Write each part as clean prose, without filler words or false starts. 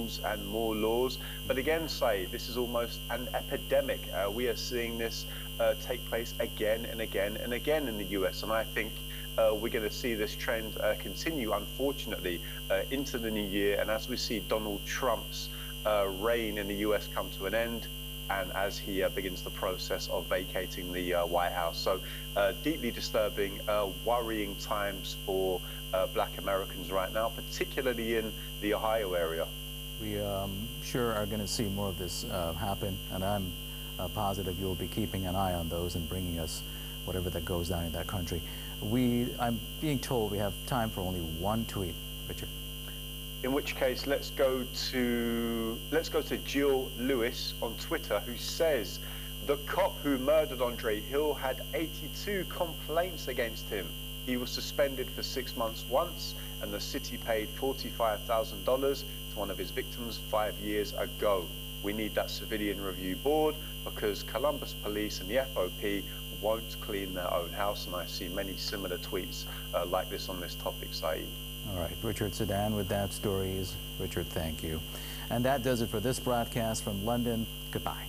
rules and more laws. But again, Saeed, this is almost an epidemic. We are seeing this take place again and again and again in the US. And I think we're going to see this trend continue, unfortunately, into the new year. And as we see Donald Trump's reign in the US come to an end, and as he begins the process of vacating the White House. So deeply disturbing, worrying times for Black Americans right now, particularly in the Ohio area. We sure are going to see more of this happen, and I'm positive you'll be keeping an eye on those and bringing us whatever that goes down in that country. I'm being told we have time for only one tweet, Richard. In which case, let's go to Jill Lewis on Twitter, who says the cop who murdered Andre Hill had 82 complaints against him. He was suspended for 6 months once, and the city paid $45,000 to one of his victims 5 years ago. We need that civilian review board because Columbus Police and the FOP won't clean their own house, and I see many similar tweets like this on this topic, Saeed. All right, Richard Sedan with that stories. Richard, thank you. And that does it for this broadcast from London. Goodbye.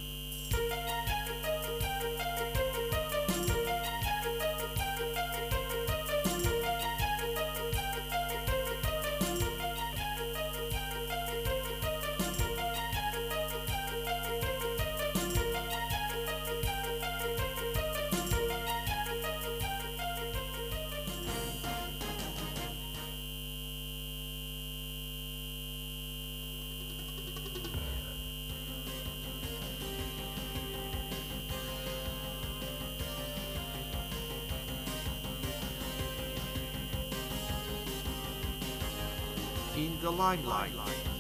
In the limelight.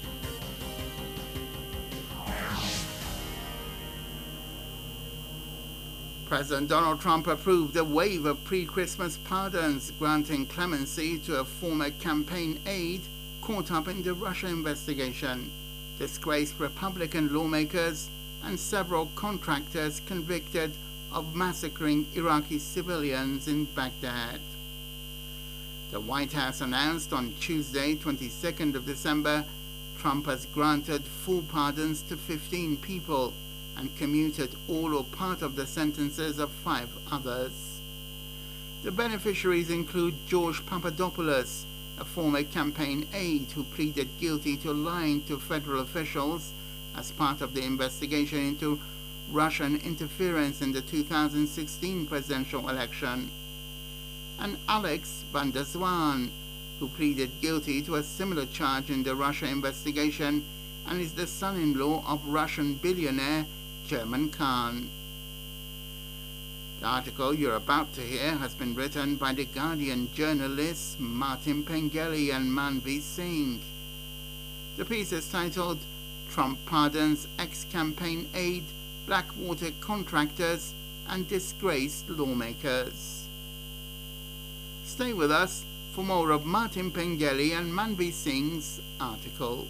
President Donald Trump approved a wave of pre-Christmas pardons, granting clemency to a former campaign aide caught up in the Russia investigation, disgraced Republican lawmakers, and several contractors convicted of massacring Iraqi civilians in Baghdad. The White House announced on Tuesday, 22nd of December, Trump has granted full pardons to 15 people and commuted all or part of the sentences of 5 others. The beneficiaries include George Papadopoulos, a former campaign aide who pleaded guilty to lying to federal officials as part of the investigation into Russian interference in the 2016 presidential election, and Alex van der Zwaan, who pleaded guilty to a similar charge in the Russia investigation and is the son-in-law of Russian billionaire German Khan. The article you're about to hear has been written by The Guardian journalists Martin Pengelly and Manveer Singh. The piece is titled "Trump Pardons Ex-Campaign Aide, Blackwater Contractors and Disgraced Lawmakers." Stay with us for more of Martin Pengelly and Manveer Singh's article.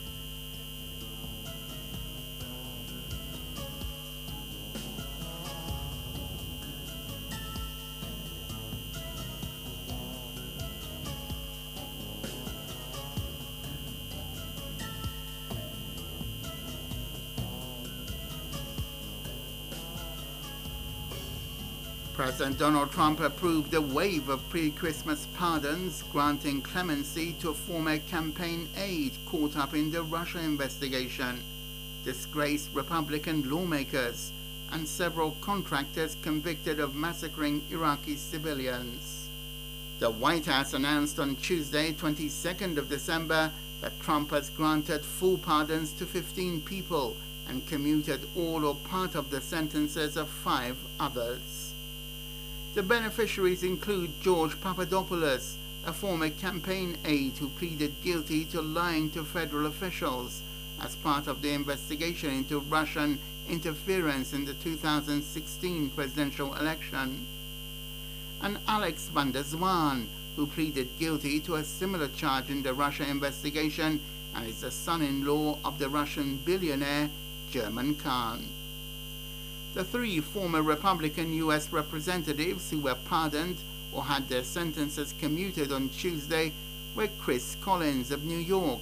President Donald Trump approved a wave of pre-Christmas pardons, granting clemency to a former campaign aide caught up in the Russia investigation, disgraced Republican lawmakers, and several contractors convicted of massacring Iraqi civilians. The White House announced on Tuesday, 22nd of December, that Trump has granted full pardons to 15 people and commuted all or part of the sentences of 5 others. The beneficiaries include George Papadopoulos, a former campaign aide who pleaded guilty to lying to federal officials as part of the investigation into Russian interference in the 2016 presidential election, and Alex van der Zwaan, who pleaded guilty to a similar charge in the Russia investigation and is the son-in-law of the Russian billionaire German Khan. The 3 former Republican U.S. representatives who were pardoned or had their sentences commuted on Tuesday were Chris Collins of New York,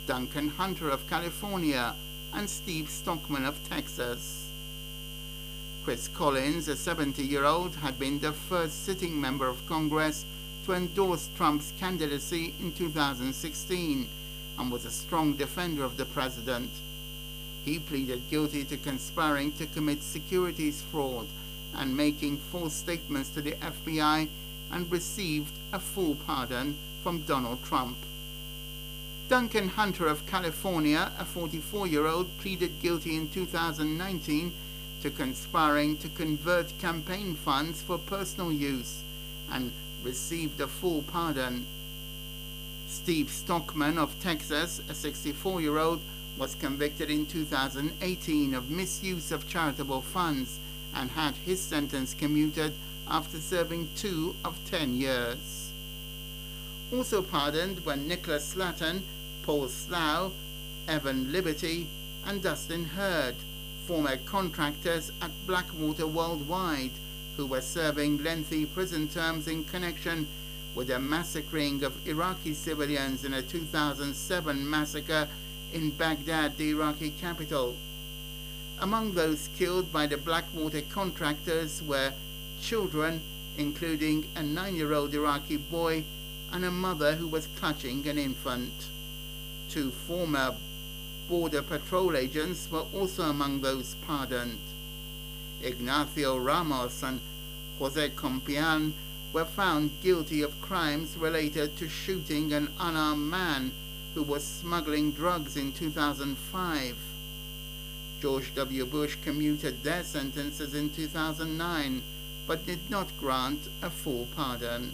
Duncan Hunter of California and Steve Stockman of Texas. Chris Collins, a 70-year-old, had been the first sitting member of Congress to endorse Trump's candidacy in 2016 and was a strong defender of the president. He pleaded guilty to conspiring to commit securities fraud and making false statements to the FBI and received a full pardon from Donald Trump. Duncan Hunter of California, a 44-year-old, pleaded guilty in 2019 to conspiring to convert campaign funds for personal use and received a full pardon. Steve Stockman of Texas, a 64-year-old, was convicted in 2018 of misuse of charitable funds and had his sentence commuted after serving 2 of 10 years. Also pardoned were Nicholas Slatton, Paul Slough, Evan Liberty, and Dustin Hurd, former contractors at Blackwater Worldwide, who were serving lengthy prison terms in connection with the massacring of Iraqi civilians in a 2007 massacre in Baghdad, the Iraqi capital. Among those killed by the Blackwater contractors were children, including a 9-year-old Iraqi boy and a mother who was clutching an infant. 2 former Border Patrol agents were also among those pardoned. Ignacio Ramos and Jose Compian were found guilty of crimes related to shooting an unarmed man who was smuggling drugs in 2005. George W. Bush commuted their sentences in 2009, but did not grant a full pardon.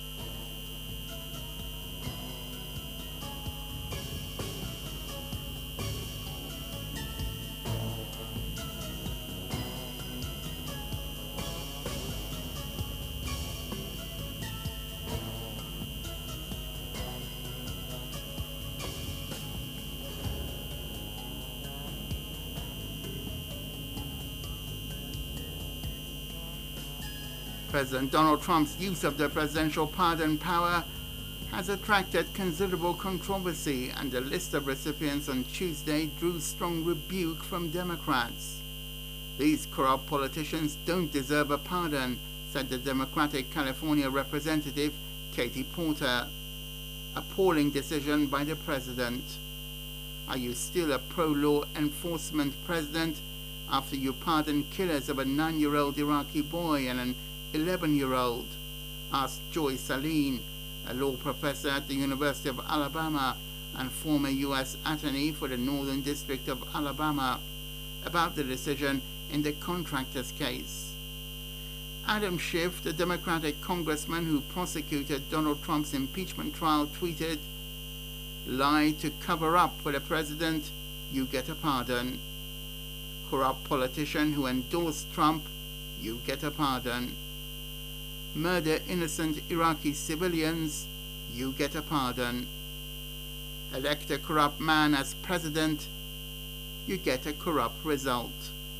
President Donald Trump's use of the presidential pardon power has attracted considerable controversy, and the list of recipients on Tuesday drew strong rebuke from Democrats. These corrupt politicians don't deserve a pardon, said the Democratic California representative Katie Porter. Appalling decision by the president. Are you still a pro-law enforcement president after you pardon killers of a 9-year-old Iraqi boy and an 11-year-old? Asked Joy Saline, a law professor at the University of Alabama and former U.S. attorney for the Northern District of Alabama, about the decision in the contractors case. Adam Schiff, the Democratic congressman who prosecuted Donald Trump's impeachment trial, tweeted, "Lie to cover up for the president, you get a pardon. Corrupt politician who endorsed Trump, you get a pardon. Murder innocent Iraqi civilians, you get a pardon. Elect a corrupt man as president, you get a corrupt result."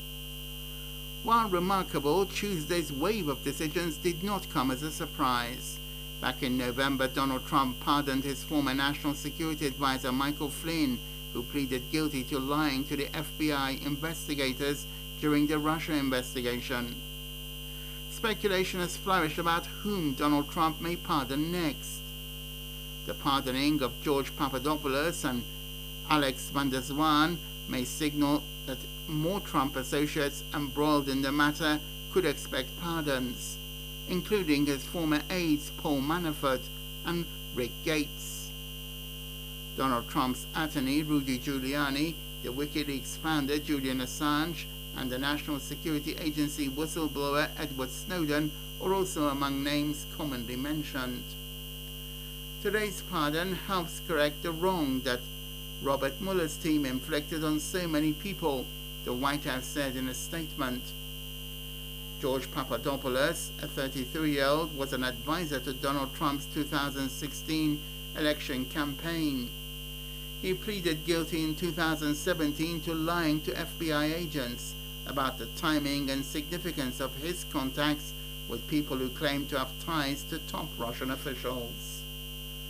While remarkable, Tuesday's wave of decisions did not come as a surprise. Back in November, Donald Trump pardoned his former National Security Advisor Michael Flynn, who pleaded guilty to lying to the FBI investigators during the Russia investigation. Speculation has flourished about whom Donald Trump may pardon next. The pardoning of George Papadopoulos and Alex van der Zwaan may signal that more Trump associates embroiled in the matter could expect pardons, including his former aides Paul Manafort and Rick Gates. Donald Trump's attorney Rudy Giuliani, the WikiLeaks founder Julian Assange, and the National Security Agency whistleblower Edward Snowden are also among names commonly mentioned. Today's pardon helps correct the wrong that Robert Mueller's team inflicted on so many people, the White House said in a statement. George Papadopoulos, a 33-year-old, was an advisor to Donald Trump's 2016 election campaign. He pleaded guilty in 2017 to lying to FBI agents about the timing and significance of his contacts with people who claimed to have ties to top Russian officials.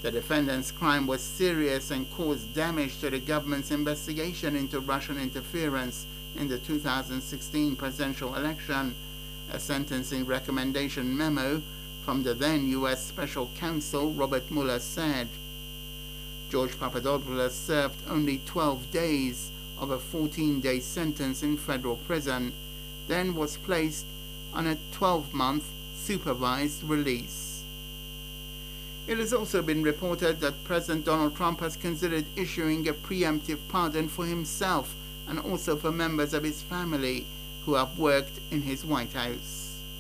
The defendant's crime was serious and caused damage to the government's investigation into Russian interference in the 2016 presidential election, a sentencing recommendation memo from the then U.S. Special Counsel Robert Mueller said. George Papadopoulos served only 12 days of a 14-day sentence in federal prison, then was placed on a 12-month supervised release. It has also been reported that President Donald Trump has considered issuing a preemptive pardon for himself and also for members of his family who have worked in his White House.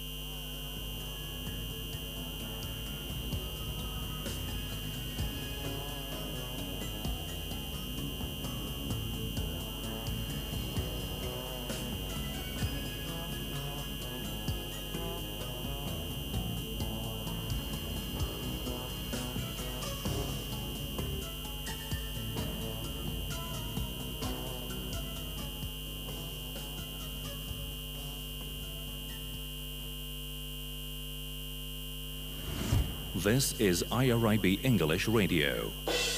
This is IRIB English Radio.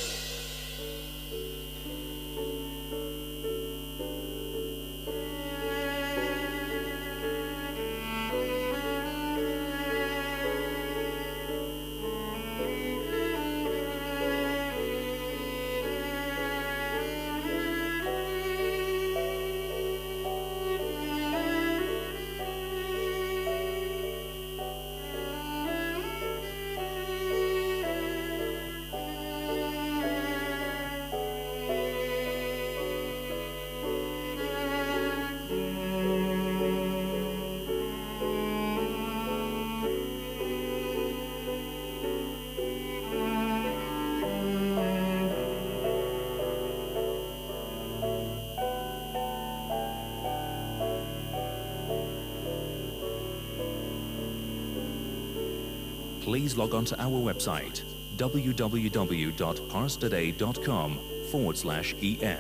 Please log on to our website www.parstoday.com/en.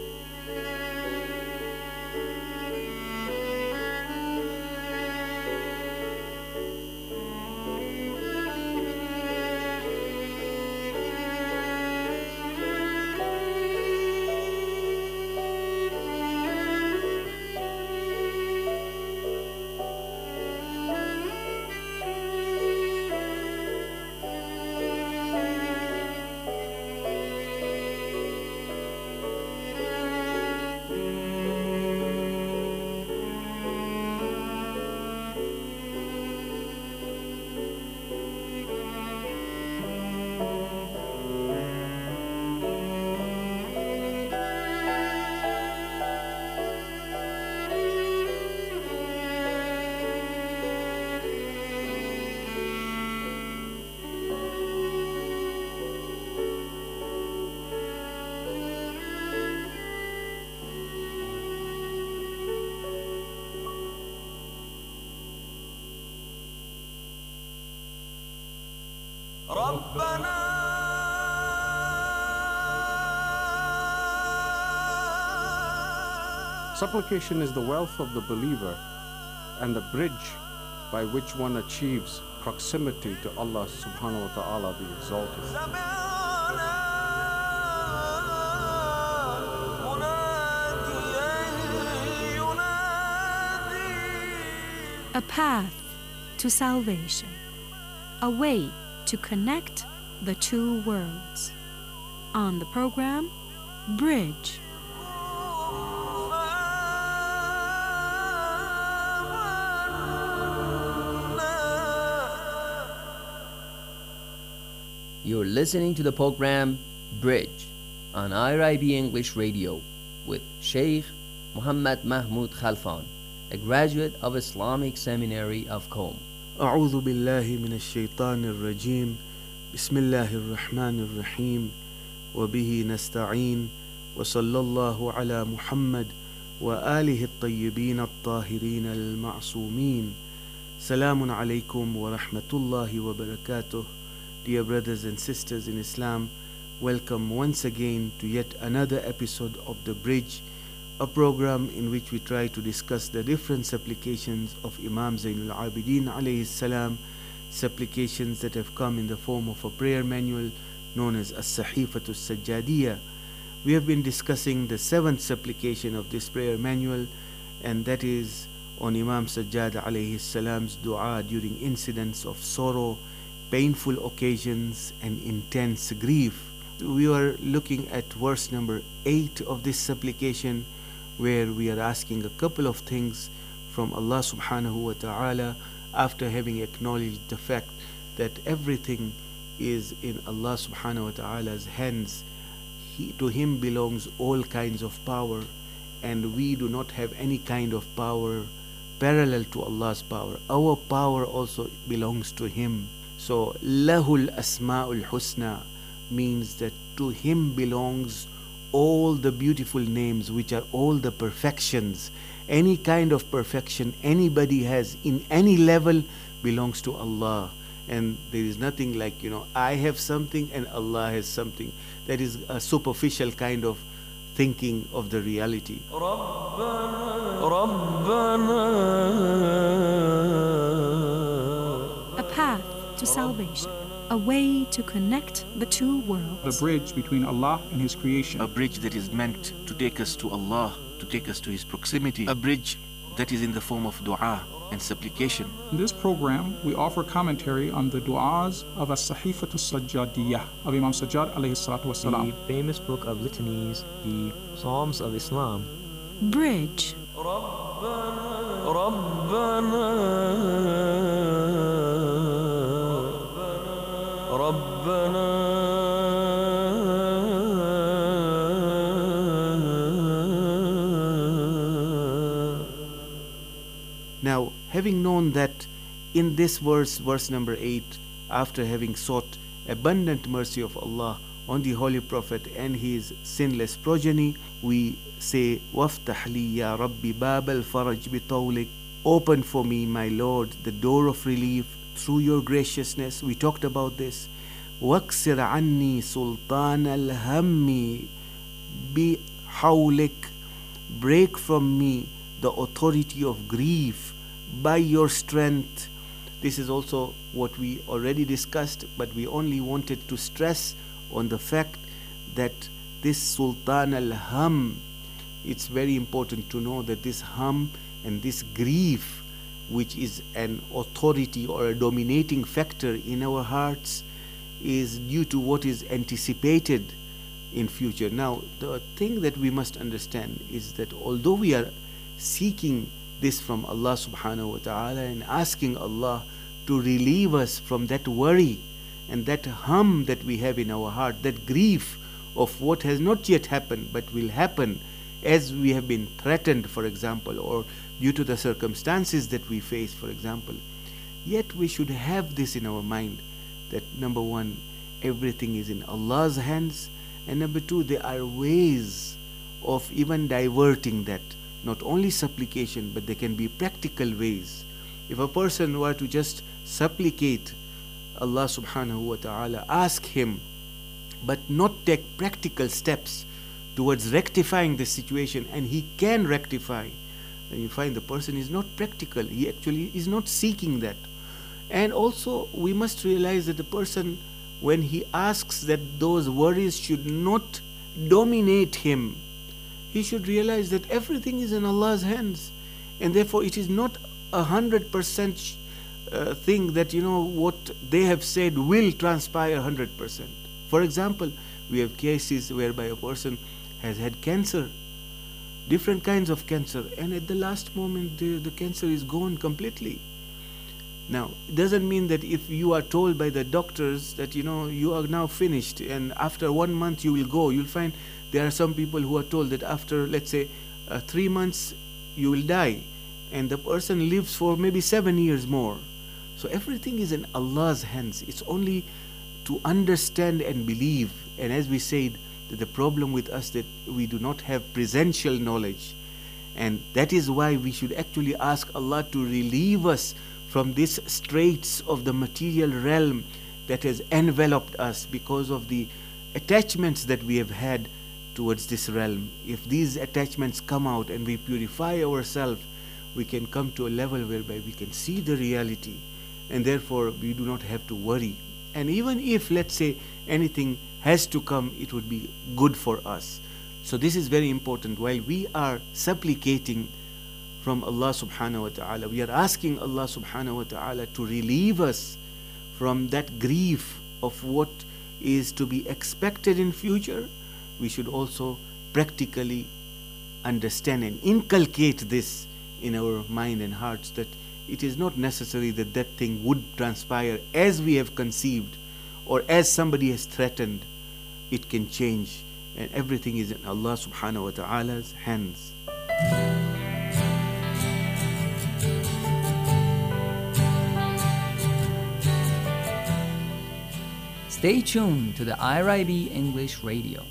Supplication is the wealth of the believer and the bridge by which one achieves proximity to Allah subhanahu wa ta'ala the Exalted. A path to salvation, a way to connect the two worlds. On the program, Bridge. You're listening to the program Bridge on IRIB English Radio with Sheikh Muhammad Mahmoud Khalfan, a graduate of Islamic Seminary of Qom. أعوذ بالله من الشيطان الرجيم بسم الله الرحمن الرحيم وبه نستعين وصلى الله على محمد وآله الطيبين الطاهرين المعصومين. سلام عليكم ورحمة الله وبركاته. Dear brothers and sisters in Islam, welcome once again to yet another episode of The Bridge, a program in which we try to discuss the different supplications of Imam Zainul Abidin alayhi salam, supplications that have come in the form of a prayer manual known as As-Sahifatu As-Sajjadiyya. We have been discussing the 7th supplication of this prayer manual, and that is on Imam Sajjad alayhi salam's dua during incidents of sorrow, painful occasions and intense grief. We are looking at verse number 8 of this supplication, where we are asking a couple of things from Allah subhanahu wa ta'ala after having acknowledged the fact that everything is in Allah subhanahu wa ta'ala's hands. To Him belongs all kinds of power, and we do not have any kind of power parallel to Allah's power. Our power also belongs to Him. So Lahul Asma'ul Husna means that to Him belongs all the beautiful names, which are all the perfections. Any kind of perfection anybody has in any level belongs to Allah. And there is nothing like, I have something and Allah has something. That is a superficial kind of thinking of the reality. A path to salvation, a way to connect the two worlds. The bridge between Allah and His creation. A bridge that is meant to take us to Allah, to take us to His proximity. A bridge that is in the form of dua and supplication. In this program, we offer commentary on the du'as of As-Sahifatu As-Sajjadiyya of Imam Sajjad alayhi salatu wasalam. The famous book of litanies, the Psalms of Islam. Bridge. Now, having known that in this verse, verse number 8, after having sought abundant mercy of Allah on the Holy Prophet and his sinless progeny, we say, وَافْتَحْ لِي يَا رَبِّ بَابَ الْفَرَجْ بِطَوْلِكَ. Open for me, my Lord, the door of relief through your graciousness. We talked about this. وَاكْسِرْ عَنِّي سُلْطَانَ الْهَمِّ بِحَوْلِكَ. Break from me the authority of grief by your strength. This is also what we already discussed, but we only wanted to stress on the fact that this Sultan al-Ham, it's very important to know that this hum and this grief, which is an authority or a dominating factor in our hearts, is due to what is anticipated in future. Now, the thing that we must understand is that although we are seeking this from Allah subhanahu wa ta'ala and asking Allah to relieve us from that worry and that hum that we have in our heart, that grief of what has not yet happened but will happen as we have been threatened, for example, or due to the circumstances that we face, for example. Yet we should have this in our mind, that number one, everything is in Allah's hands, and number two, there are ways of even diverting that. Not only supplication, but there can be practical ways. If a person were to just supplicate Allah subhanahu wa ta'ala, ask Him, but not take practical steps towards rectifying the situation, and he can rectify, then you find the person is not practical. He actually is not seeking that. And also we must realize that the person, when he asks that those worries should not dominate him, he should realize that everything is in Allah's hands, and therefore it is not 100% thing that what they have said will transpire 100%. For example, we have cases whereby a person has had cancer, different kinds of cancer, and at the last moment the cancer is gone completely. Now, it doesn't mean that if you are told by the doctors that you are now finished and after 1 month you will go, you'll find there are some people who are told that after, let's say, 3 months you will die, and the person lives for maybe 7 years more. So everything is in Allah's hands. It's only to understand and believe. And as we said, that the problem with us that we do not have presential knowledge, and that is why we should actually ask Allah to relieve us from these straits of the material realm that has enveloped us because of the attachments that we have had towards this realm. If these attachments come out and we purify ourselves, we can come to a level whereby we can see the reality, and therefore we do not have to worry. And even if, let's say, anything has to come, it would be good for us. So this is very important. While we are supplicating from Allah subhanahu wa ta'ala, we are asking Allah subhanahu wa ta'ala to relieve us from that grief of what is to be expected in future. We should also practically understand and inculcate this in our mind and hearts, that it is not necessary that that thing would transpire as we have conceived or as somebody has threatened. It can change, and everything is in Allah subhanahu wa ta'ala's hands. Stay tuned to the IRIB English Radio.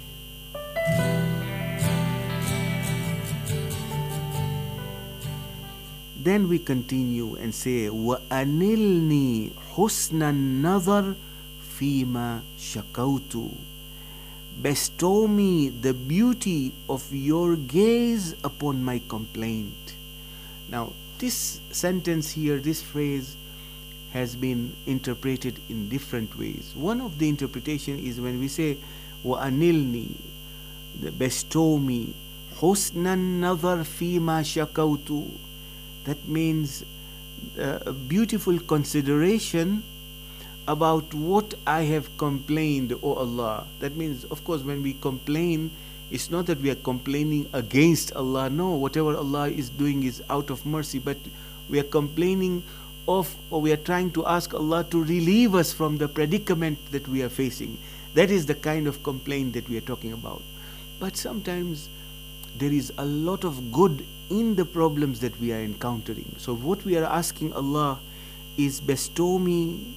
Then we continue and say, وَأَنِلْنِي حُسْنَ النَّظَرِ فِيمَا شَكَوْتُ. Bestow me the beauty of your gaze upon my complaint. Now, this sentence here, this phrase, has been interpreted in different ways. One of the interpretation is when we say وَأَنِلْنِي, bestow me, حُسْنَ النَّظَرِ فِيمَا شَكَوْتُ. That means a beautiful consideration about what I have complained, O Allah. That means, of course, when we complain, it's not that we are complaining against Allah. No, whatever Allah is doing is out of mercy, but we are complaining of, or we are trying to ask Allah to relieve us from the predicament that we are facing. That is the kind of complaint that we are talking about. But sometimes there is a lot of good in the problems that we are encountering. So what we are asking Allah is, bestow me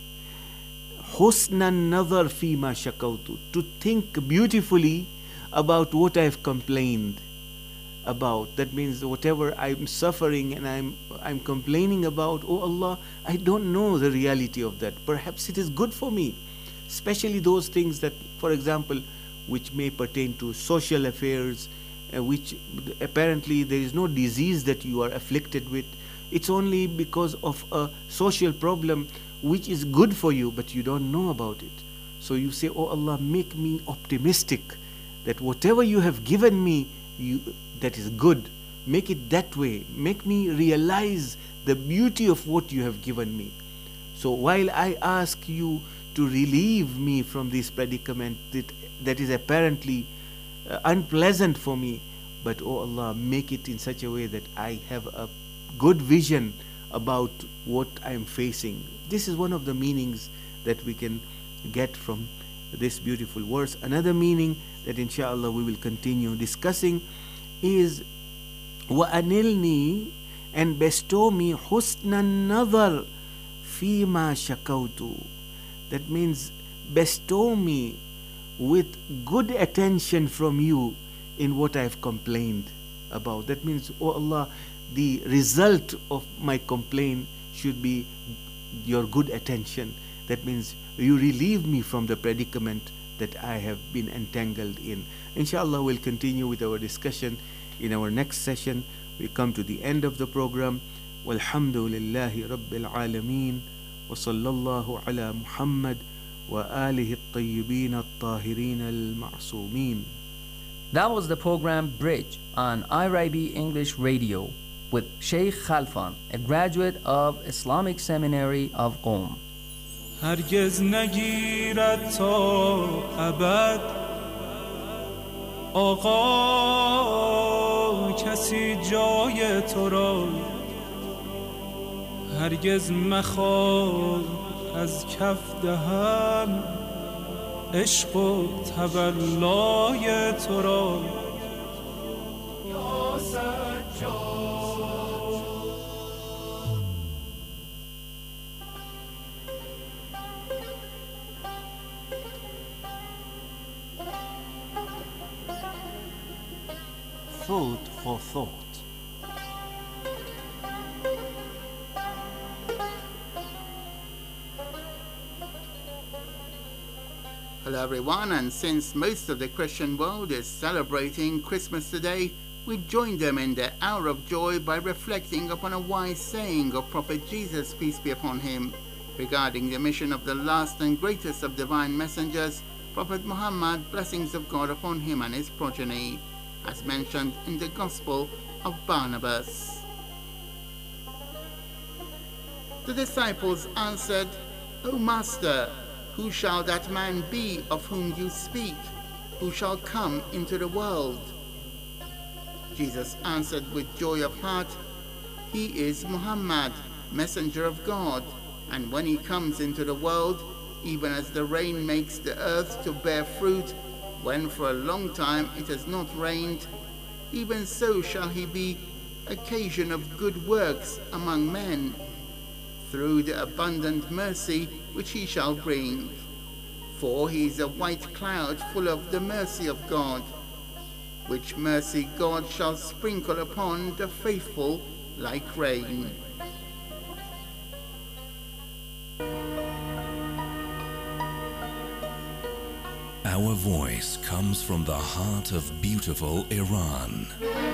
husnan nazar fima shakautu, to think beautifully about what I have complained about. That means whatever I'm suffering and I'm complaining about, oh Allah, I don't know the reality of that. Perhaps it is good for me, especially those things that, for example, which may pertain to social affairs, which apparently there is no disease that you are afflicted with. It's only because of a social problem which is good for you, but you don't know about it. So you say, oh Allah, make me optimistic that whatever you have given me, that is good. Make it that way. Make me realize the beauty of what you have given me. So while I ask you to relieve me from this predicament that is apparently unpleasant for me, but oh Allah, make it in such a way that I have a good vision about what I am facing. This is one of the meanings that we can get from this beautiful verse. Another meaning that inshallah we will continue discussing is وَأَنِلْنِي, and bestow me husnan nazar fima shakautu. That means bestow me with good attention from you in what I have complained about. That means, oh Allah, the result of my complaint should be your good attention. That means you relieve me from the predicament that I have been entangled in. Inshallah, we'll continue with our discussion in our next session. We come to the end of the program. Walhamdulillahi Rabbil Alameen, wa sallallahu ala Muhammad wa alihi at-tayyibin at-tahirin al-ma'sumin. That was the program Bridge on IRIB English Radio with Sheikh Khalfan, a graduate of Islamic Seminary of Qom. هرگز نگیرد تا ابد آقا کسی جای تو را، هرگز مخواه از کف دهم عشق و تولای تو را. یا سجاد Food for thought. Hello everyone, and since most of the Christian world is celebrating Christmas today, we join them in their hour of joy by reflecting upon a wise saying of Prophet Jesus, peace be upon him, regarding the mission of the last and greatest of divine messengers, Prophet Muhammad, blessings of God upon him and his progeny, as mentioned in the Gospel of Barnabas. The disciples answered, O Master, who shall that man be of whom you speak, who shall come into the world? Jesus answered with joy of heart, He is Muhammad, messenger of God, and when he comes into the world, even as the rain makes the earth to bear fruit, when for a long time it has not rained, even so shall he be occasion of good works among men, through the abundant mercy which he shall bring. For he is a white cloud full of the mercy of God, which mercy God shall sprinkle upon the faithful like rain. Our voice comes from the heart of beautiful Iran.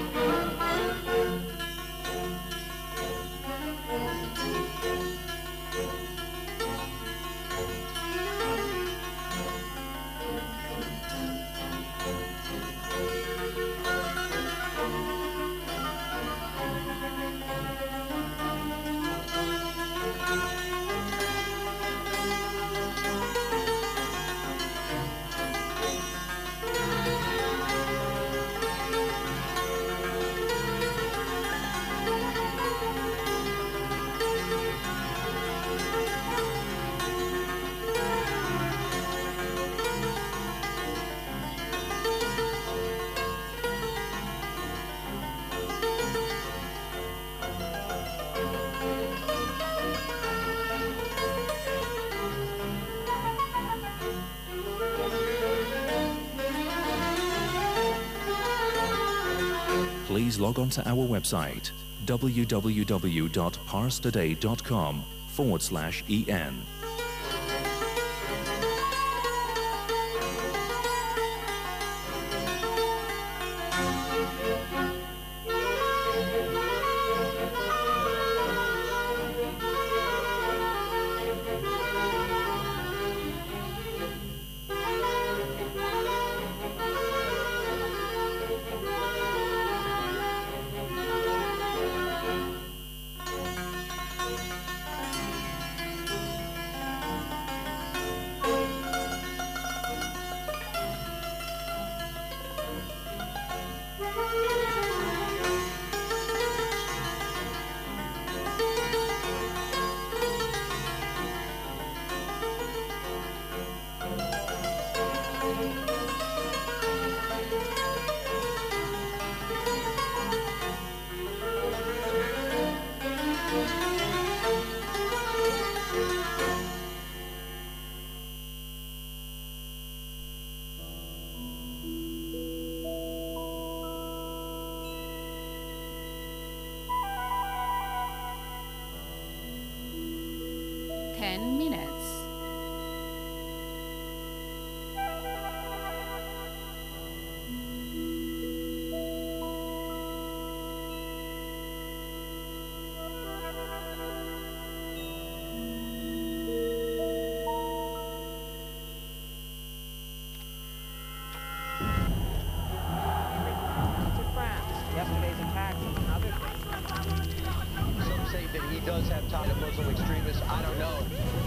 Please log on to our website www.parstoday.com/en. Does have ties to Muslim extremists. I don't know.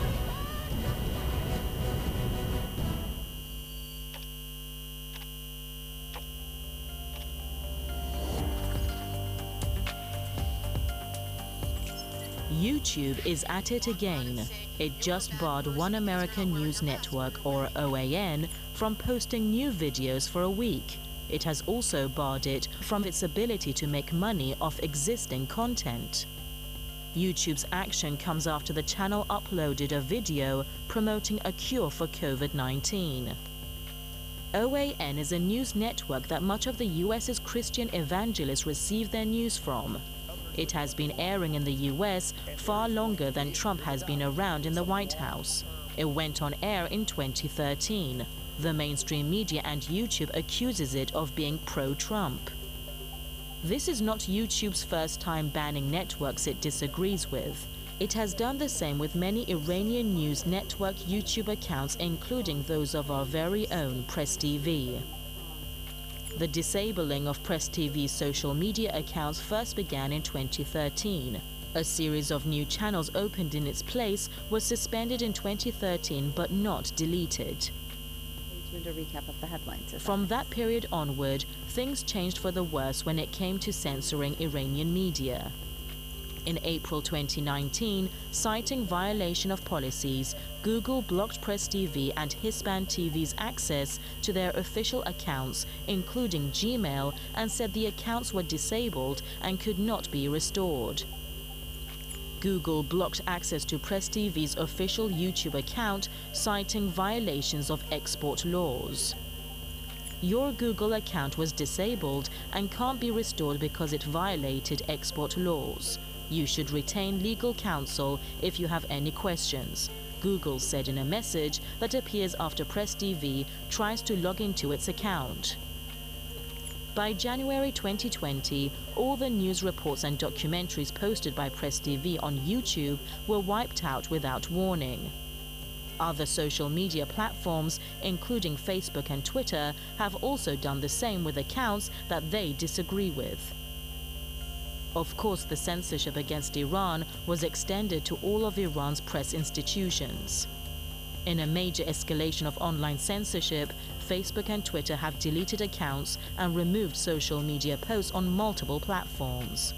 YouTube is at it again. It just barred One American News Network, or OAN, from posting new videos for a week. It has also barred it from its ability to make money off existing content. YouTube's action comes after the channel uploaded a video promoting a cure for COVID-19. OAN is a news network that much of the US's Christian evangelists receive their news from. It has been airing in the US far longer than Trump has been around in the White House. It went on air in 2013. The mainstream media and YouTube accuses it of being pro-Trump. This is not YouTube's first time banning networks it disagrees with. It has done the same with many Iranian news network YouTube accounts, including those of our very own Press TV. The disabling of Press TV's social media accounts first began in 2013. A series of new channels opened in its place was suspended in 2013 but not deleted. A recap of the headlines. From that period onward, things changed for the worse when it came to censoring Iranian media. In April 2019, citing violation of policies, Google blocked Press TV and Hispan TV's access to their official accounts, including Gmail, and said the accounts were disabled and could not be restored. Google blocked access to Press TV's official YouTube account, citing violations of export laws. Your Google account was disabled and can't be restored because it violated export laws. You should retain legal counsel if you have any questions, Google said in a message that appears after Press TV tries to log into its account. By January 2020, all the news reports and documentaries posted by Press TV on YouTube were wiped out without warning. Other social media platforms, including Facebook and Twitter, have also done the same with accounts that they disagree with. Of course, the censorship against Iran was extended to all of Iran's press institutions. In a major escalation of online censorship, Facebook and Twitter have deleted accounts and removed social media posts on multiple platforms.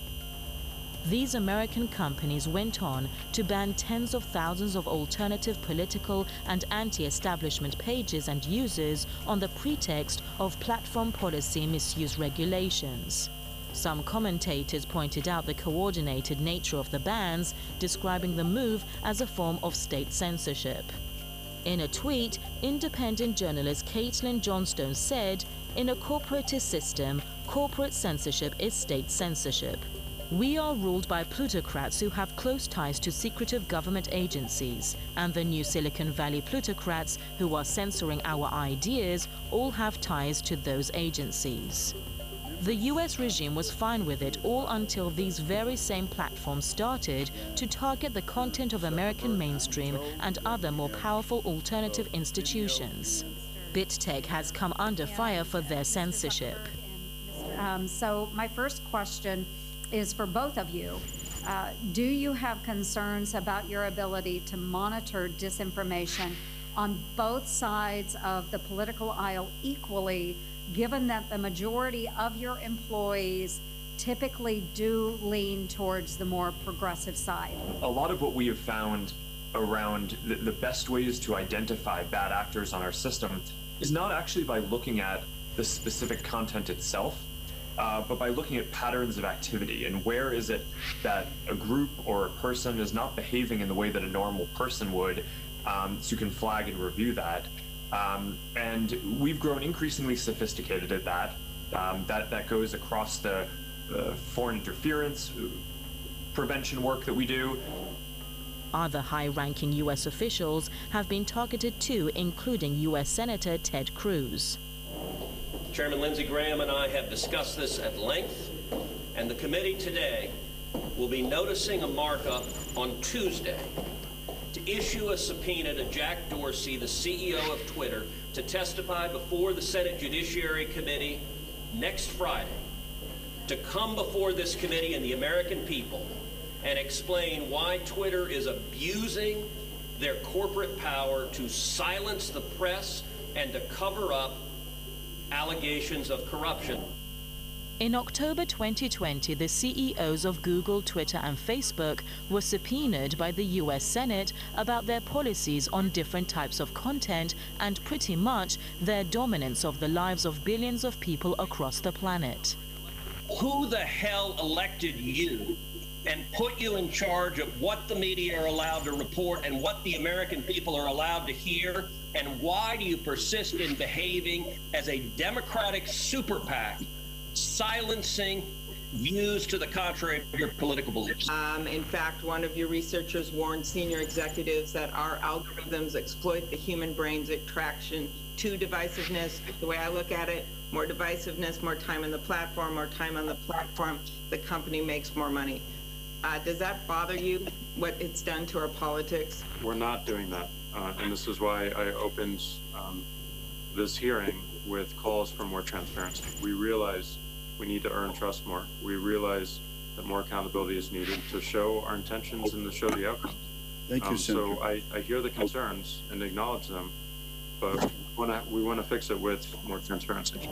These American companies went on to ban tens of thousands of alternative political and anti-establishment pages and users on the pretext of platform policy misuse regulations. Some commentators pointed out the coordinated nature of the bans, describing the move as a form of state censorship. In a tweet, independent journalist Caitlin Johnstone said, "In a corporatist system, corporate censorship is state censorship. We are ruled by plutocrats who have close ties to secretive government agencies, and the new Silicon Valley plutocrats who are censoring our ideas all have ties to those agencies." The US regime was fine with it all until these very same platforms started to target the content of American mainstream and other more powerful alternative institutions. BitTech has come under fire for their censorship. So my first question is for both of you. Do you have concerns about your ability to monitor disinformation on both sides of the political aisle equally, given that the majority of your employees typically do lean towards the more progressive side? A lot of what we have found around the best ways to identify bad actors on our system is not actually by looking at the specific content itself, but by looking at patterns of activity and where is it that a group or a person is not behaving in the way that a normal person would, so you can flag and review that. And we've grown increasingly sophisticated at that. That goes across the foreign interference prevention work that we do. Other high-ranking U.S. officials have been targeted too, including U.S. Senator Ted Cruz. Chairman Lindsey Graham and I have discussed this at length, and the committee today will be noticing a markup on Tuesday to issue a subpoena to Jack Dorsey, the CEO of Twitter, to testify before the Senate Judiciary Committee next Friday, to come before this committee and the American people and explain why Twitter is abusing their corporate power to silence the press and to cover up allegations of corruption. In October 2020, the CEOs of Google, Twitter, and Facebook were subpoenaed by the U.S. Senate about their policies on different types of content and pretty much their dominance of the lives of billions of people across the planet. Who the hell elected you and put you in charge of what the media are allowed to report and what the American people are allowed to hear? And why do you persist in behaving as a Democratic super PAC, silencing views to the contrary of your political beliefs? In fact, one of your researchers warned senior executives that our algorithms exploit the human brain's attraction to divisiveness. The way I look at it, more divisiveness, more time on the platform, the company makes more money. Does that bother you, what it's done to our politics? We're not doing that. And this is why I opened this hearing with calls for more transparency. We realize we need to earn trust more. We realize that more accountability is needed to show our intentions and to show the outcomes. Thank you, Senator. So I hear the concerns and acknowledge them, but we want to fix it with more transparency.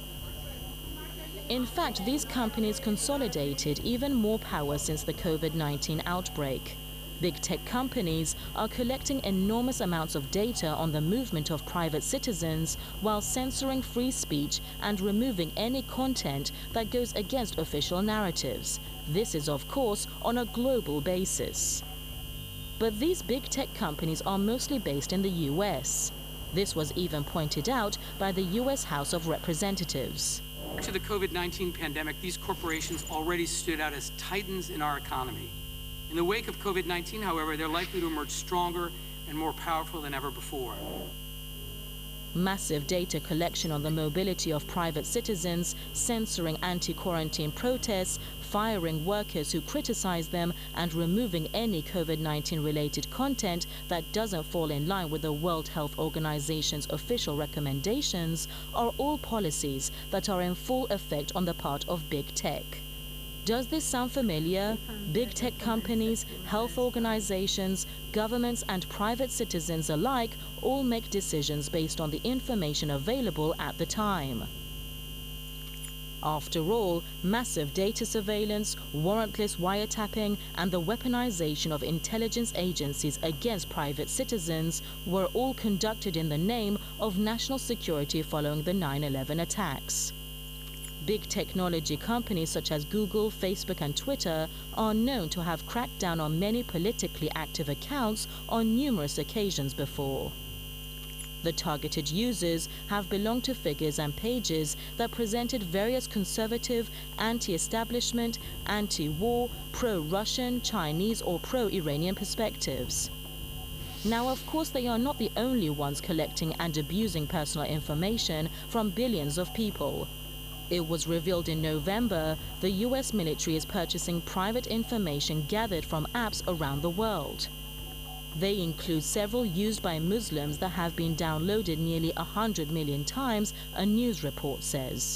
In fact, these companies consolidated even more power since the COVID-19 outbreak. Big tech companies are collecting enormous amounts of data on the movement of private citizens while censoring free speech and removing any content that goes against official narratives. This is, of course, on a global basis. But these big tech companies are mostly based in the US. This was even pointed out by the US House of Representatives. To the COVID-19 pandemic, these corporations already stood out as titans in our economy. In the wake of COVID-19, however, they're likely to emerge stronger and more powerful than ever before. Massive data collection on the mobility of private citizens, censoring anti-quarantine protests, firing workers who criticize them, and removing any COVID-19 related content that doesn't fall in line with the World Health Organization's official recommendations are all policies that are in full effect on the part of big tech. Does this sound familiar? Big tech companies, health organizations, governments and private citizens alike all make decisions based on the information available at the time. After all, massive data surveillance, warrantless wiretapping, and the weaponization of intelligence agencies against private citizens were all conducted in the name of national security following the 9/11 attacks. Big technology companies such as Google, Facebook, and Twitter are known to have cracked down on many politically active accounts on numerous occasions before. The targeted users have belonged to figures and pages that presented various conservative, anti-establishment, anti-war, pro-Russian, Chinese, or pro-Iranian perspectives. Now, of course, they are not the only ones collecting and abusing personal information from billions of people. It was revealed in November the US military is purchasing private information gathered from apps around the world. They include several used by Muslims that have been downloaded nearly 100 million times, a news report says.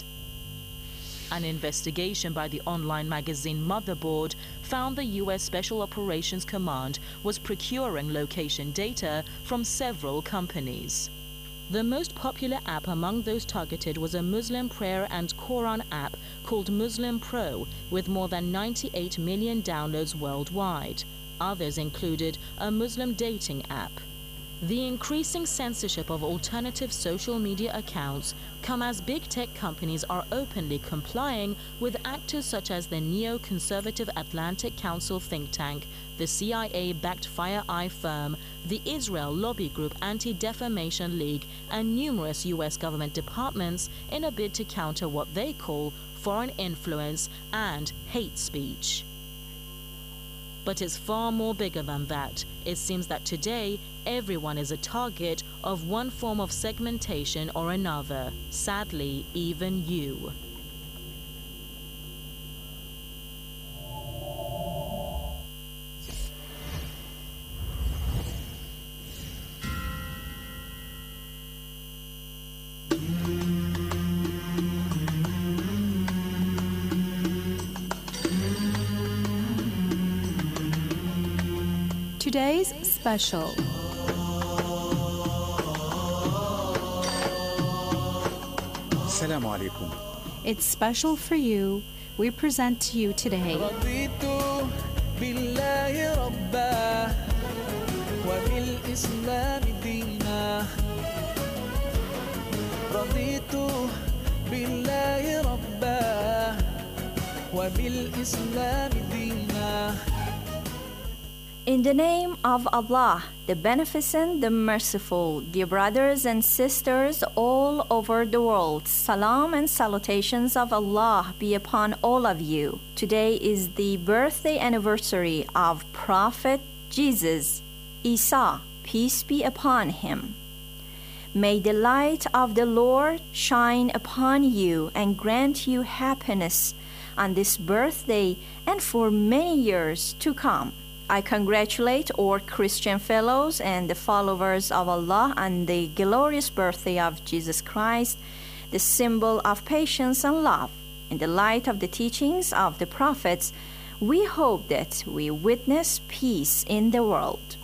An investigation by the online magazine Motherboard found the US Special Operations Command was procuring location data from several companies. The most popular app among those targeted was a Muslim prayer and Quran app called Muslim Pro, with more than 98 million downloads worldwide. Others included a Muslim dating app. The increasing censorship of alternative social media accounts come as big tech companies are openly complying with actors such as the neo-conservative Atlantic Council think tank, the CIA-backed FireEye firm, the Israel lobby group Anti-Defamation League, and numerous US government departments in a bid to counter what they call foreign influence and hate speech. But it's far more bigger than that. It seems that today, everyone is a target of one form of segmentation or another. Sadly, even you. Today's special. Assalamu alaikum. It's special for you. We present to you today. In the name of Allah, the Beneficent, the Merciful, dear brothers and sisters all over the world, salam and salutations of Allah be upon all of you. Today is the birthday anniversary of Prophet Jesus, Isa, peace be upon him. May the light of the Lord shine upon you and grant you happiness on this birthday and for many years to come. I congratulate all Christian fellows and the followers of Allah on the glorious birthday of Jesus Christ, the symbol of patience and love. In the light of the teachings of the prophets, we hope that we witness peace in the world.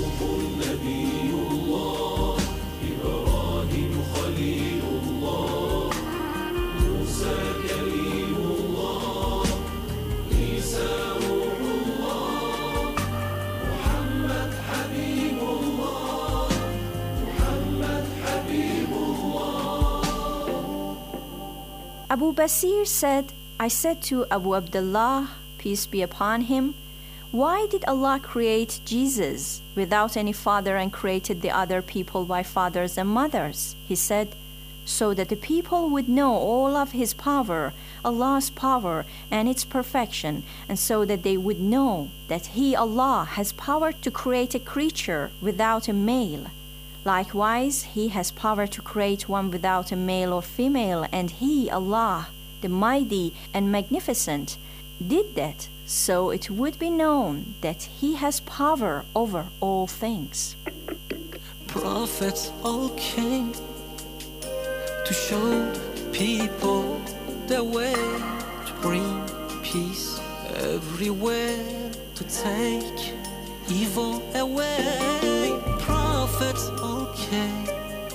Abu Basir said, I said to Abu Abdullah, peace be upon him, why did Allah create Jesus without any father and created the other people by fathers and mothers? He said, so that the people would know all of His power, Allah's power and its perfection, and so that they would know that He, Allah, has power to create a creature without a male. Likewise, He has power to create one without a male or female, and He, Allah, the Mighty and Magnificent, did that, so it would be known that He has power over all things. Prophets all came to show people the way, to bring peace everywhere, to take evil away. Prophets all came.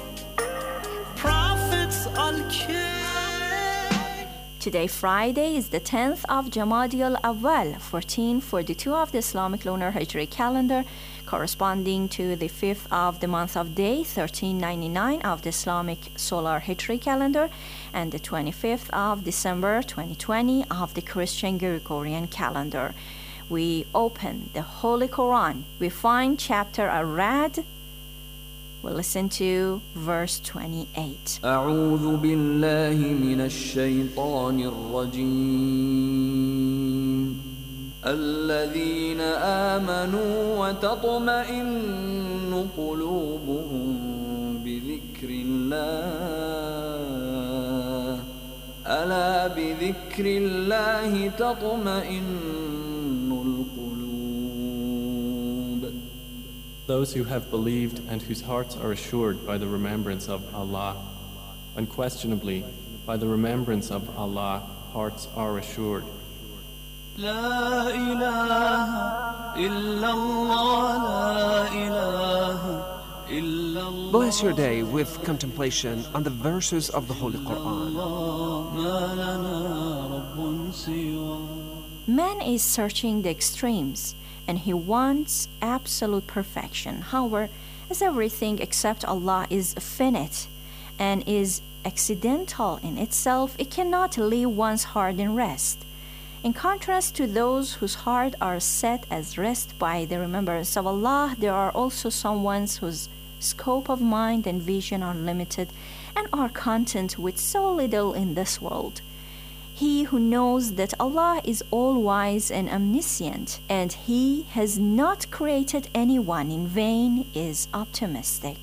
Prophets all came. Today, Friday, is the 10th of Jamadi al-Awwal, 1442 of the Islamic lunar Hijri calendar, corresponding to the 5th of the month of Day, 1399 of the Islamic solar Hijri calendar, and the 25th of December, 2020 of the Christian Gregorian calendar. We open the Holy Quran. We find chapter Ar-Ra'd. We'll listen to verse 28. أعوذ بالله من الشيطان الرجيم الذين آمنوا وتطمئن قلوبهم بذكر الله ألا بذكر الله تطمئن القلوب. Those who have believed and whose hearts are assured by the remembrance of Allah. Unquestionably, by the remembrance of Allah, hearts are assured. لا إله إلا الله لا إله إلا الله. Bless your day with contemplation on the verses of the Holy Quran. ما لنا رب سوى. Man is searching the extremes, and he wants absolute perfection. However, as everything except Allah is finite and is accidental in itself, it cannot leave one's heart in rest. In contrast to those whose heart are set as rest by the remembrance of Allah, there are also some ones whose scope of mind and vision are limited and are content with so little in this world. He who knows that Allah is all-wise and omniscient, and He has not created anyone in vain, is optimistic.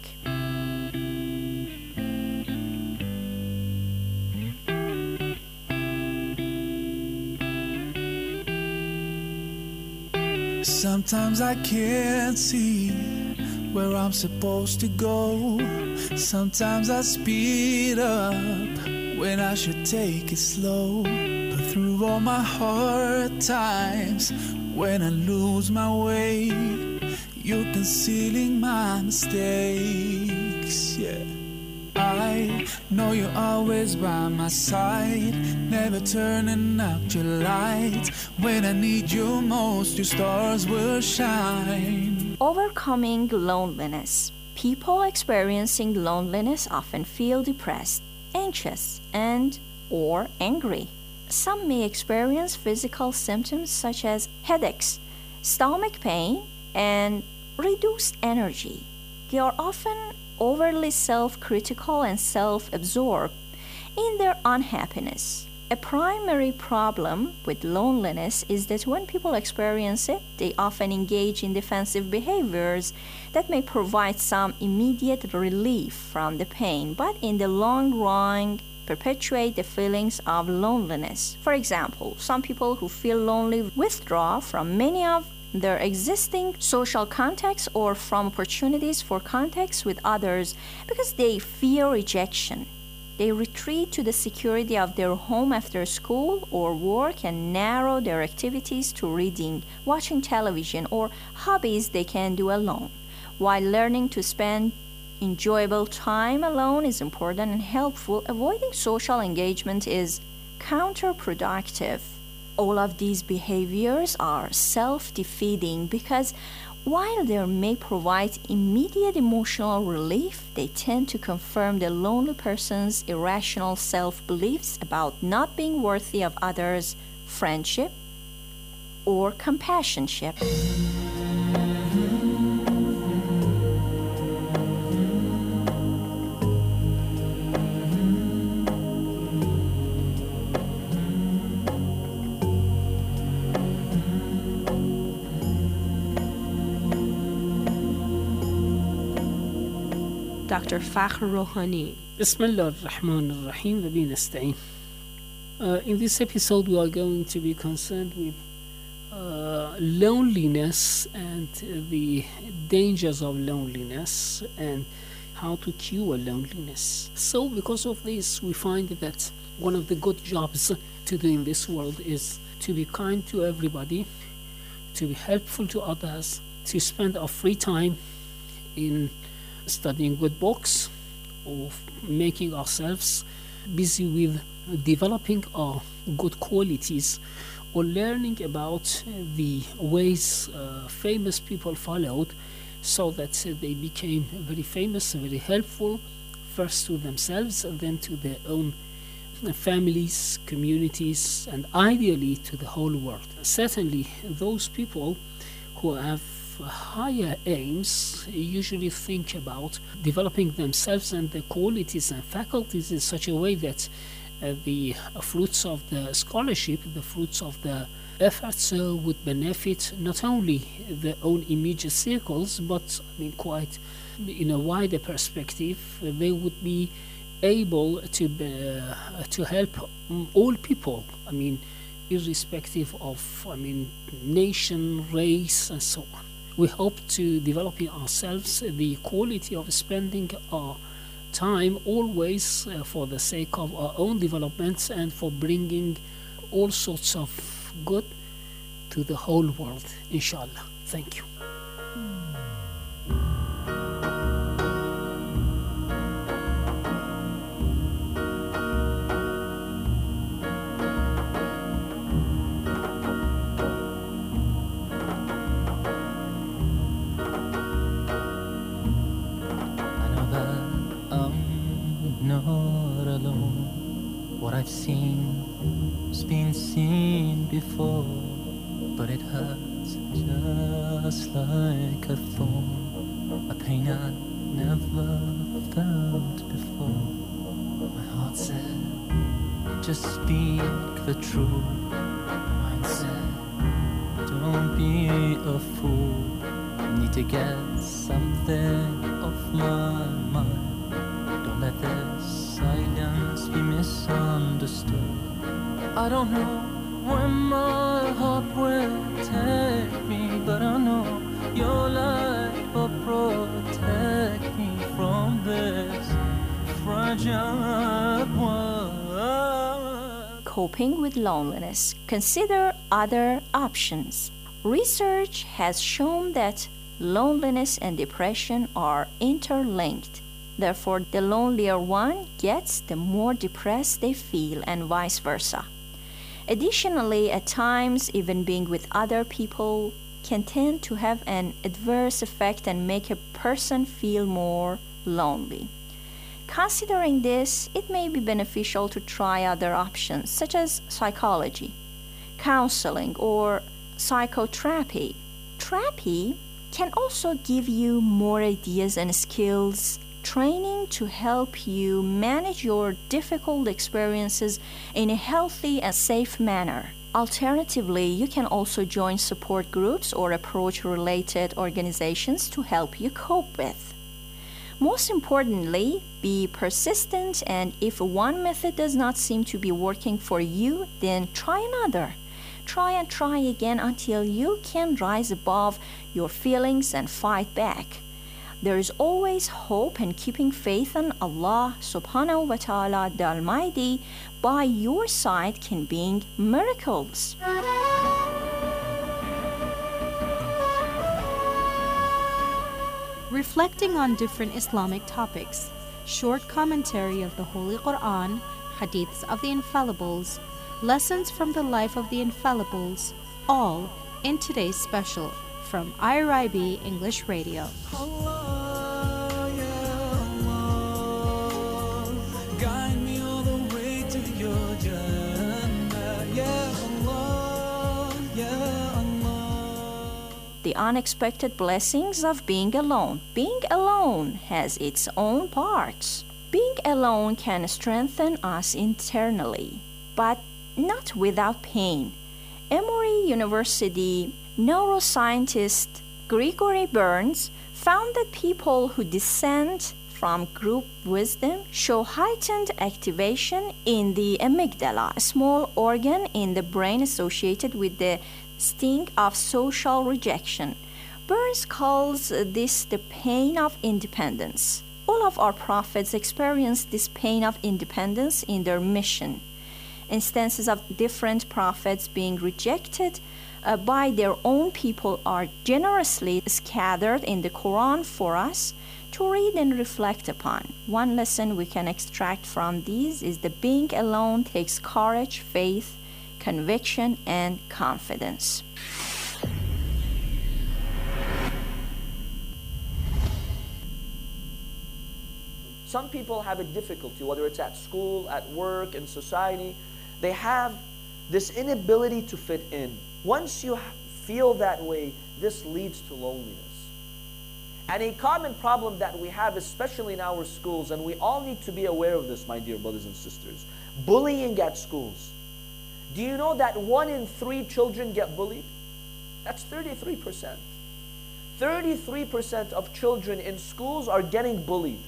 Sometimes I can't see where I'm supposed to go. Sometimes I speed up when I should take it slow. But through all my hard times, when I lose my way, you're concealing my mistakes, yeah. I know you're always by my side, never turning out your light. When I need you most, your stars will shine. Overcoming loneliness. People experiencing loneliness often feel depressed, anxious, and or angry. Some may experience physical symptoms such as headaches, stomach pain, and reduced energy. They are often overly self-critical and self-absorbed in their unhappiness. A primary problem with loneliness is that when people experience it, they often engage in defensive behaviors that may provide some immediate relief from the pain, but in the long run perpetuate the feelings of loneliness. For example, some people who feel lonely withdraw from many of their existing social contacts or from opportunities for contacts with others because they fear rejection. They retreat to the security of their home after school or work and narrow their activities to reading, watching television, or hobbies they can do alone. While learning to spend enjoyable time alone is important and helpful, avoiding social engagement is counterproductive. All of these behaviors are self-defeating because while they may provide immediate emotional relief, they tend to confirm the lonely person's irrational self-beliefs about not being worthy of others' friendship or companionship. Dr. Fakhr Rouhani. Bismillah ar-Rahman ar-Rahim wa bihi nasta'in. In this episode, we are going to be concerned with loneliness and the dangers of loneliness and how to cure loneliness. So because of this, we find that one of the good jobs to do in this world is to be kind to everybody, to be helpful to others, to spend our free time in studying good books or making ourselves busy with developing our good qualities or learning about the ways famous people followed so that they became very famous, very helpful, first to themselves and then to their own families, communities, and ideally to the whole world. Certainly those people who have higher aims usually think about developing themselves and their qualities and faculties in such a way that the fruits of the scholarship, the fruits of the efforts would benefit not only their own immediate circles, but quite in a wider perspective, they would be able to help all people. Irrespective of nation, race, and so on. We hope to develop in ourselves the quality of spending our time always for the sake of our own development and for bringing all sorts of good to the whole world, inshallah. Thank you. What I've seen has been seen before, but it hurts just like a thorn, a pain I never felt before. My heart said, just speak the truth. My mind said, don't be a fool. I need to get something off my mind. Don't let this silence be misunderstood. I don't know where my heart will take me, but I know your light will protect me from this fragile world. Coping with loneliness. Consider other options. Research has shown that loneliness and depression are interlinked. Therefore, the lonelier one gets, the more depressed they feel, and vice versa. Additionally, at times, even being with other people can tend to have an adverse effect and make a person feel more lonely. Considering this, it may be beneficial to try other options, such as psychology, counseling, or psychotherapy. Therapy can also give you more ideas and skills, training to help you manage your difficult experiences in a healthy and safe manner. Alternatively, you can also join support groups or approach related organizations to help you cope with. Most importantly, be persistent, and if one method does not seem to be working for you, then try another. Try and try again until you can rise above your feelings and fight back. There is always hope, and keeping faith in Allah subhanahu wa ta'ala the Almighty by your side can bring miracles. Reflecting on different Islamic topics, short commentary of the Holy Quran, hadiths of the Infallibles, lessons from the life of the Infallibles, all in today's special from IRIB English Radio. Guide me all the way to your Jannah, ya Allah, ya Allah. The unexpected blessings of being alone. Being alone has its own parts. Being alone can strengthen us internally, but not without pain. Emory University neuroscientist Gregory Burns found that people who descend from group wisdom show heightened activation in the amygdala, a small organ in the brain associated with the sting of social rejection. Burns calls this the pain of independence. All of our prophets experienced this pain of independence in their mission. Instances of different prophets being rejected by their own people are generously scattered in the Quran for us to read and reflect upon. One lesson we can extract from these is that being alone takes courage, faith, conviction, and confidence. Some people have a difficulty, whether it's at school, at work, in society. They have this inability to fit in. Once you feel that way, this leads to loneliness. And a common problem that we have, especially in our schools, and we all need to be aware of this, my dear brothers and sisters, bullying at schools. Do you know that 1 in 3 children get bullied? That's 33%. 33% of children in schools are getting bullied.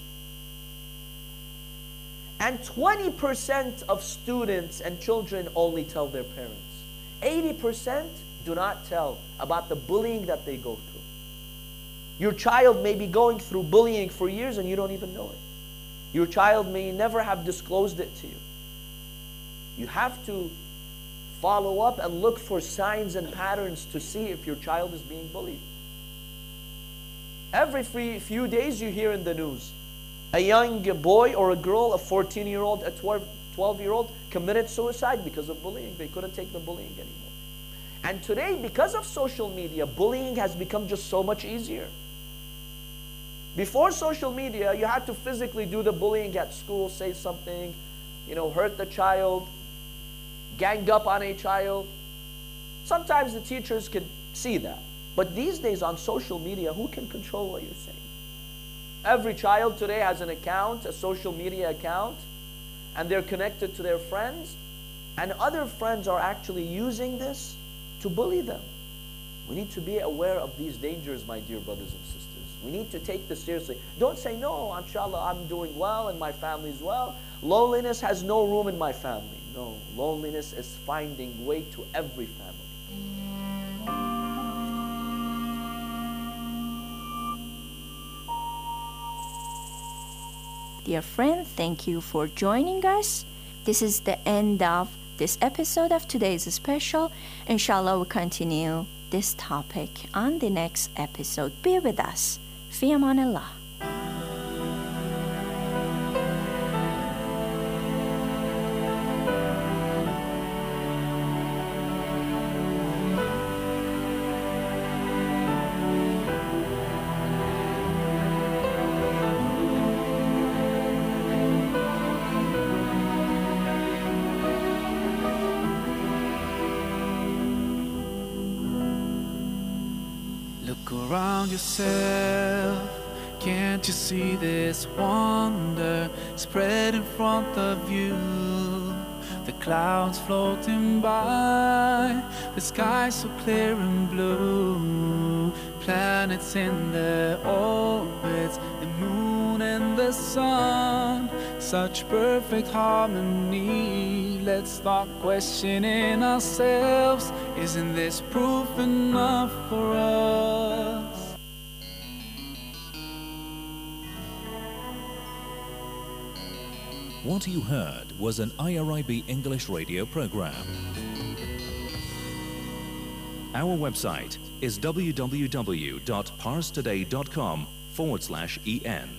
And 20% of students and children only tell their parents. 80% do not tell about the bullying that they go through. Your child may be going through bullying for years and you don't even know it. Your child may never have disclosed it to you. You have to follow up and look for signs and patterns to see if your child is being bullied. Every few days you hear in the news, a young boy or a girl, a 14-year-old, a 12-year-old committed suicide because of bullying. They couldn't take the bullying anymore. And today, because of social media, bullying has become just so much easier. Before social media, you had to physically do the bullying at school, say something, hurt the child, gang up on a child. Sometimes the teachers could see that. But these days on social media, who can control what you're saying? Every child today has an account, a social media account, and they're connected to their friends, and other friends are actually using this to bully them. We need to be aware of these dangers, my dear brothers and sisters. We need to take this seriously. Don't say, no, inshallah, I'm doing well and my family's well. Loneliness has no room in my family. No, loneliness is finding way to every family. Dear friend, thank you for joining us. This is the end of this episode of today's special. Inshallah, we'll continue this topic on the next episode. Be with us. Fi amanillah. Around yourself, can't you see this wonder spread in front of you? The clouds floating by, the sky so clear and blue, planets in their orbits, the moon the sun, such perfect harmony. Let's start questioning ourselves. Isn't this proof enough for us? What you heard was an IRIB English radio program. Our website is www.parstoday.com/en.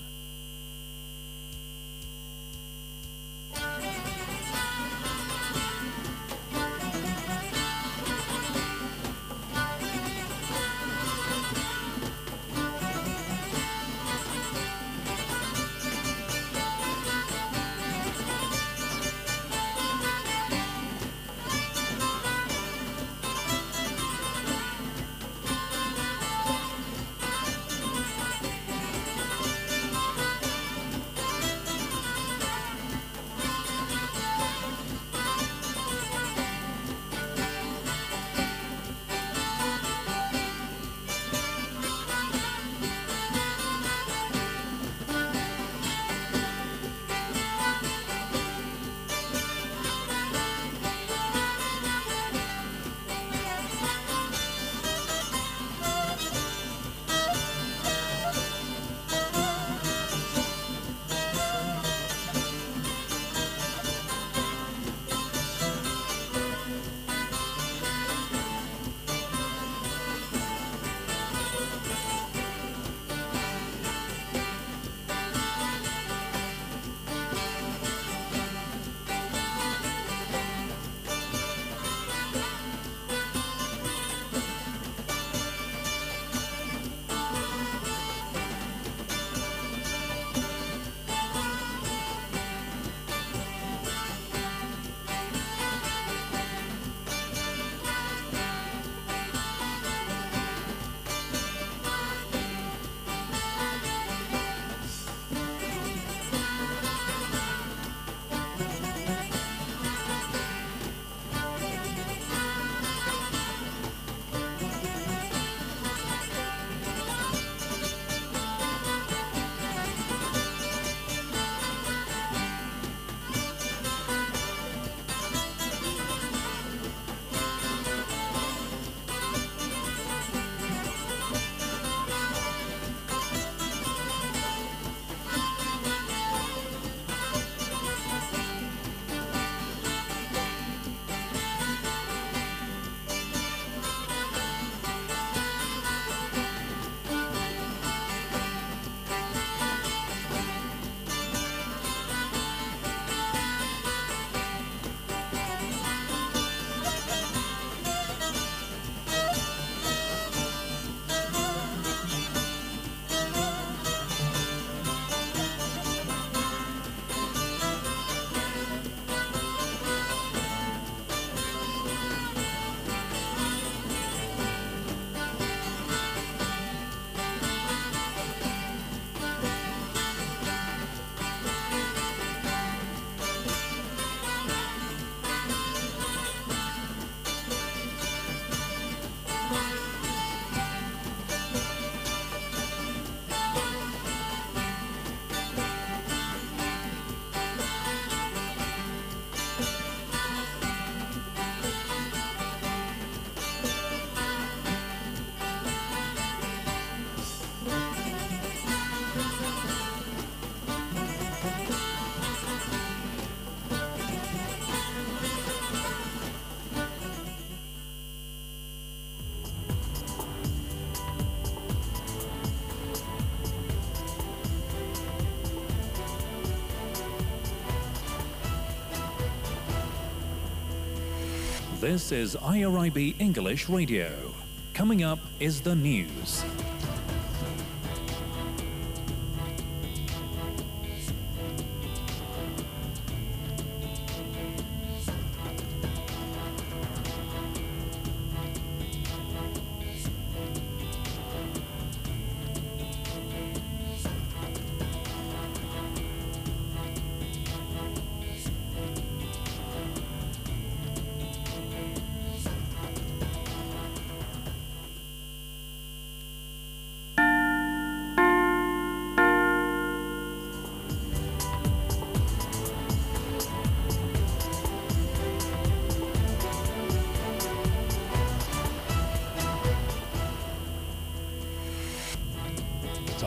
This is IRIB English Radio. Coming up is the news.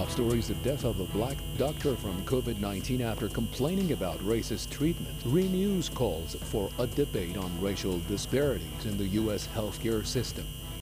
top stories: the death of a black doctor from COVID-19 after complaining about racist treatment. ReNews calls for a debate on racial disparities in the U.S. healthcare system.